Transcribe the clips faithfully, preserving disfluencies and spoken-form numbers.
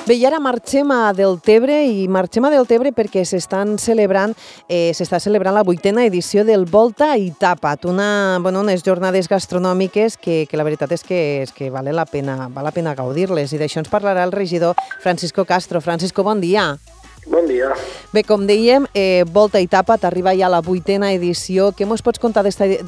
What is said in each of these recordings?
Bé, i ara marxem a Deltebre i marxem a Deltebre perquè s'estan celebrant, eh, s'està celebrant la vuitena edició del Volta i Tapa't, una, bueno, unes jornades gastronòmiques que, que la veritat és que, és que vale la pena, val la pena gaudir-les, i d'això ens parlarà el regidor Francisco Castro. Francisco, bon dia. Bon dia. Bé, com dèiem, eh, Volta i Tapa't arriba ja a la vuitena edició. Què mos pots contar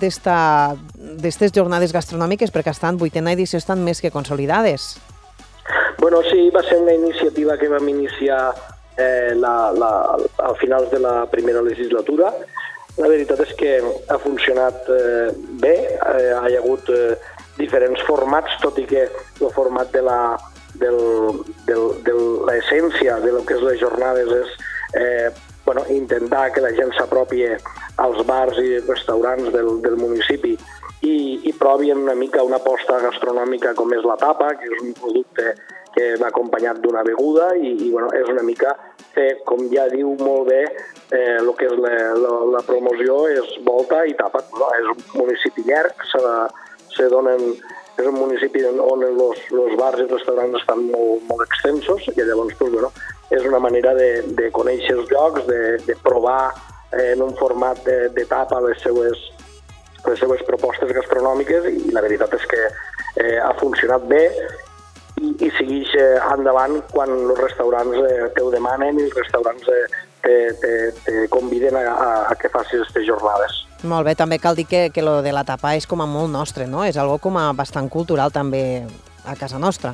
d'estes jornades gastronòmiques? Perquè estan, vuitena edició estan més que consolidades. Bueno, sí, va ser una iniciativa que vam iniciar eh, la, la, a finals de la primera legislatura. La veritat és que ha funcionat eh, bé, eh, hi ha hagut eh, diferents formats, tot i que el format de la del, del, de l'essència de lo que és les jornades és eh, bueno, intentar que la gent s'apropi als bars i restaurants del, del municipi i, i provin una mica una aposta gastronòmica com és la tapa, que és un producte que va acompanyat d'una beguda i, i bueno, és una mica fer, com ja diu molt bé, eh, el que és la, la, la promoció és Volta i Tapa't. No? És un municipi llarg, se, se donen, és un municipi on els bars i restaurants estan molt, molt extensos i llavors pues, bueno, és una manera de, de conèixer els llocs, de, de provar eh, en un format de, de tapa les seues, les seues propostes gastronòmiques i la veritat és que eh, ha funcionat bé i, i segueix eh, endavant quan els restaurants eh, te ho demanen i els restaurants eh, te, te, te conviden a, a, a que facis aquestes jornades. Molt bé, també cal dir que, que lo de la tapa és com a molt nostre, no? És algo com a bastant cultural també a casa nostra.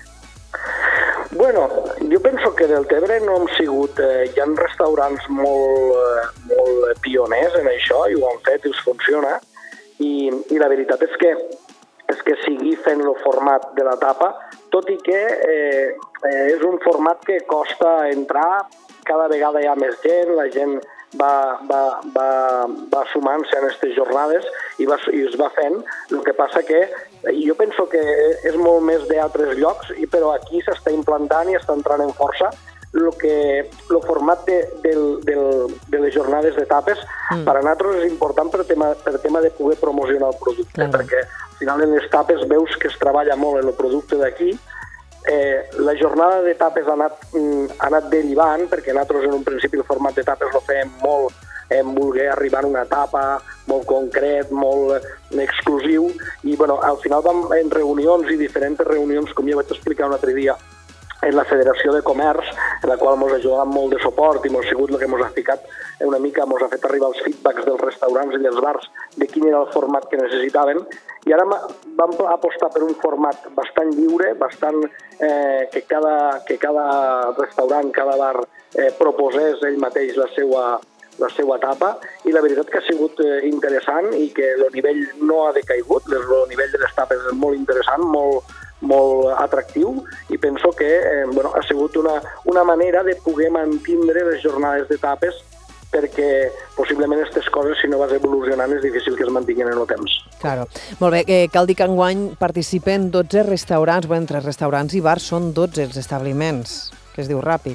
Bueno, jo penso que del Deltebre no hem sigut... Eh, hi ha restaurants molt, eh, molt pioners en això i ho han fet i us funciona i, i la veritat és que és que sigui fent el format de la tapa, tot i que eh, eh, és un format que costa entrar, cada vegada hi ha més gent, la gent va, va, va, va sumant-se en aquestes jornades i, va, i es va fent. El que passa que jo penso que és molt més d'altres llocs, però aquí s'està implantant i està entrant en força el que el format de, del, del, de les jornades d'etapes mm. per a nosaltres és important per tema, per tema de poder promocionar el producte, claro. Perquè al final en les tapes veus que es treballa molt en el producte d'aquí. Eh, la jornada d'etapes ha anat, ha anat derivant, perquè nosaltres en un principi el format d'etapes lo fèiem molt en voler arribar a una etapa molt concret, molt exclusiu, i bueno, al final vam en reunions i diferents reunions, com ja vaig explicar un altre dia, en la Federació de Comerç, en la qual ens ha ajudat molt de suport i ens ha sigut el que ens ha ficat una mica, ens ha fet arribar els feedbacks dels restaurants i dels bars de quin era el format que necessitaven. I ara vam apostar per un format bastant lliure, bastant eh, que, cada, que cada restaurant, cada bar eh, proposés ell mateix la seva, la seva tapa, i la veritat que ha sigut eh, interessant i que el nivell no ha decaigut, el nivell de les tapes és molt interessant, molt, molt atractiu, i penso que eh, bueno, ha sigut una, una manera de poder mantindre les jornades d'etapes perquè possiblement aquestes coses, si no vas evolucionant, és difícil que es mantinguin en el temps. Claro. Molt bé, eh, cal dir que enguany participen dotze restaurants, bueno, entre restaurants i bars són dotze els establiments, que es diu ràpid.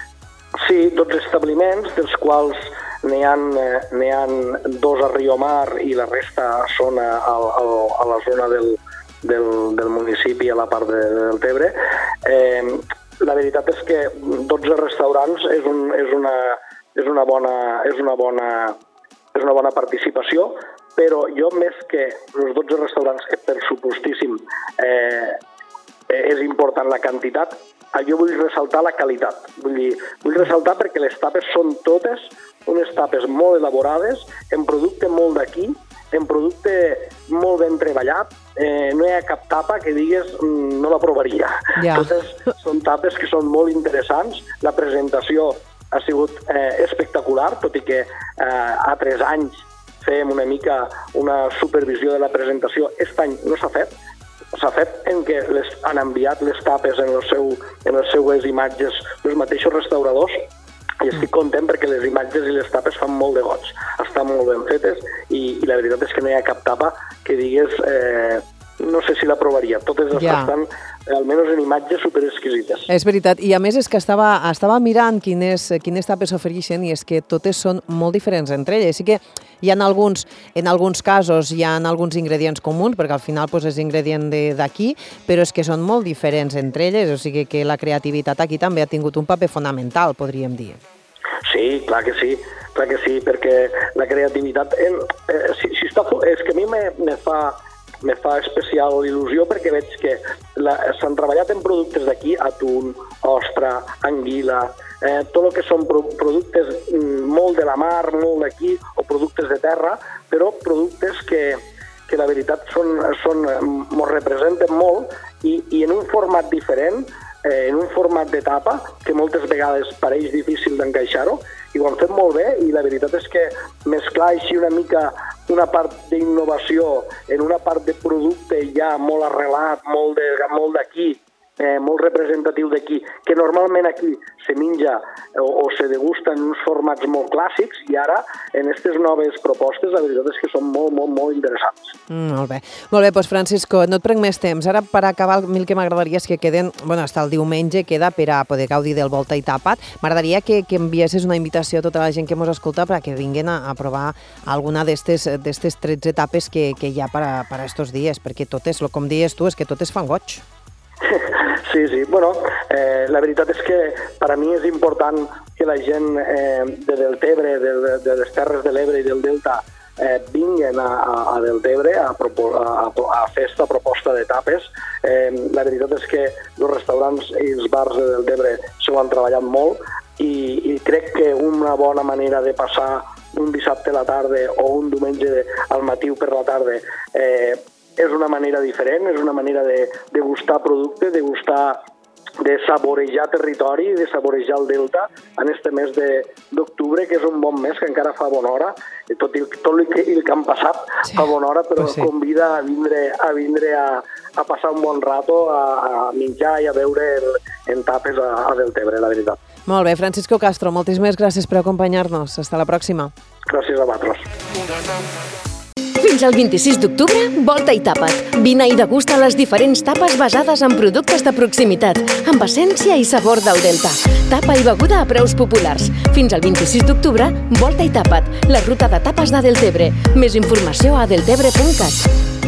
Sí, dotze establiments, dels quals n'hi ha, n'hi ha dos a Riomar i la resta són a, a, a la zona del Del, del municipi a la part de, de Deltebre. Eh, la veritat és que dotze restaurants és, un, és, una, és, una bona, és, una bona, és una bona participació, però jo més que els dotze restaurants, que per supostíssim eh, és important la quantitat, jo vull ressaltar la qualitat. Vull dir, vull ressaltar perquè les tapes són totes unes tapes molt elaborades, en producte molt d'aquí, en producte molt ben treballat, eh, no hi ha cap tapa que digues no la provaria. Yeah. Totes són tapes que són molt interessants, la presentació ha sigut eh, espectacular, tot i que eh, a tres anys fèiem una mica una supervisió de la presentació. Aquest any no s'ha fet, s'ha fet en què les, han enviat les tapes en, el seu, en les seues imatges els mateixos restauradors, i estic content perquè les imatges i les tapes fan molt de goig, estan molt ben fetes i, i la veritat és que no hi ha cap tapa que digues eh, no sé si la provaria, totes yeah. estan almenys en imatges superexquisites. És veritat, i a més és que estava, estava mirant quines, quines tapes s'ofereixen i és que totes són molt diferents entre elles. Sí que hi ha alguns, en alguns casos hi ha alguns ingredients comuns, perquè al final pues, és ingredient d'aquí, però és que són molt diferents entre elles, o sigui que la creativitat aquí també ha tingut un paper fonamental, podríem dir. Sí, clar que sí, clar que sí, perquè la creativitat... En, eh, si, si està, és que a mi me, me fa... me fa especial il·lusió perquè veig que s'han treballat en productes d'aquí, atún, ostra, anguila, eh, tot el que són pro productes molt de la mar, molt d'aquí, o productes de terra, però productes que, que la veritat són, són, mos representen molt i, i en un format diferent, eh, en un format de tapa, que moltes vegades pareix difícil d'encaixar-ho, i ho han fet molt bé, i la veritat és que mesclar així una mica una part d'innovació en una part de producte ja molt arrelat, molt d'aquí, eh, molt representatiu d'aquí, que normalment aquí se menja o, o se degusta en uns formats molt clàssics, i ara en aquestes noves propostes la veritat és que són molt, molt, molt interessants. Mm, molt bé. Molt bé, doncs Francisco, no et prenc més temps. Ara per acabar, el que m'agradaria és que queden, bueno, hasta el diumenge queda per a poder gaudir del Volta i Tapat. M'agradaria que, que enviessis una invitació a tota la gent que ens escolta perquè vinguin a, a provar alguna d'aquestes tretze etapes que, que hi ha per a, per a estos dies, perquè totes, com dius tu, és que totes fan goig. Sí, sí. Bueno, eh, la veritat és que per a mi és important que la gent eh, de Deltebre, de, de les Terres de l'Ebre i del Delta eh, vinguin a, a, a Deltebre a, a, a fer esta proposta de tapes. Eh, la veritat és que els restaurants i els bars de Deltebre s'ho han treballat molt i, i crec que una bona manera de passar un dissabte a la tarda o un diumenge al matí per la tarda eh, és una manera diferent, és una manera de, de gustar producte, de gustar, de saborejar territori, de saborejar el delta en este mes d'octubre, que és un bon mes, que encara fa bona hora, tot, el, tot el, que, el que han passat sí, fa bona hora, però pues sí. Convida a vindre, a, vindre a, a passar un bon rato, a, a menjar i a veure el, en tapes a, a Deltebre, la veritat. Molt bé, Francisco Castro, moltíssimes gràcies per acompanyar-nos. Hasta la pròxima. Gràcies a vosaltres. Fins al vint-i-sis d'octubre, Volta i Tapa't. Vine i degusta les diferents tapes basades en productes de proximitat, amb essència i sabor del Delta. Tapa i beguda a preus populars. Fins al vint-i-sis d'octubre, Volta i Tapa't, la ruta de tapes de Deltebre. Més informació a deltebre punt cat.